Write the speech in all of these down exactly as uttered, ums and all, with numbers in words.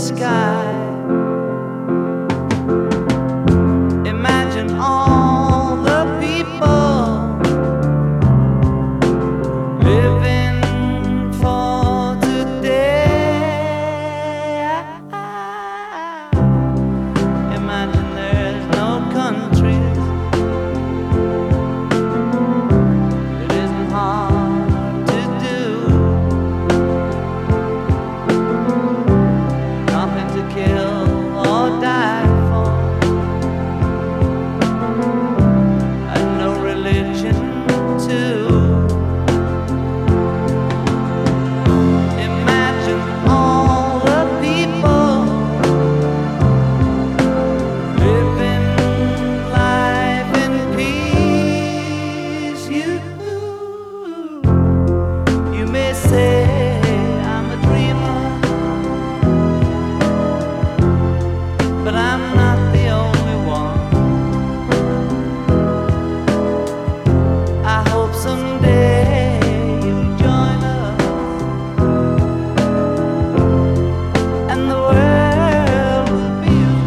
sky. Imagine all the people living for today. Imagine there's no countries. It isn't hard to do. Nothing to kill or die for, and no religion too. Imagine all the people living life in peace. You, you may say I'm a dreamer, but I'm not the only one. I hope someday you'll join us, and the world will be as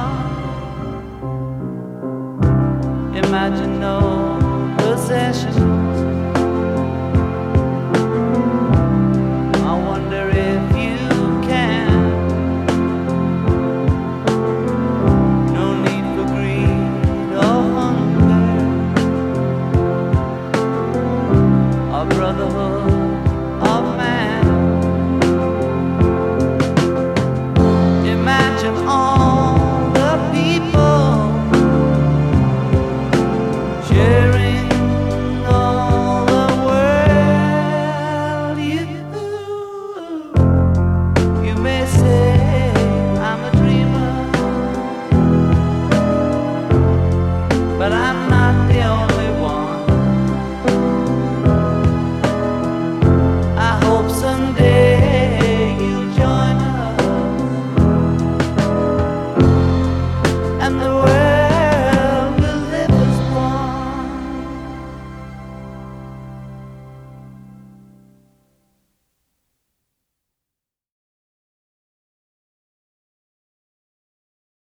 one. Imagine no possessions. I wonder if you can. No need for greed or hunger, or brotherhood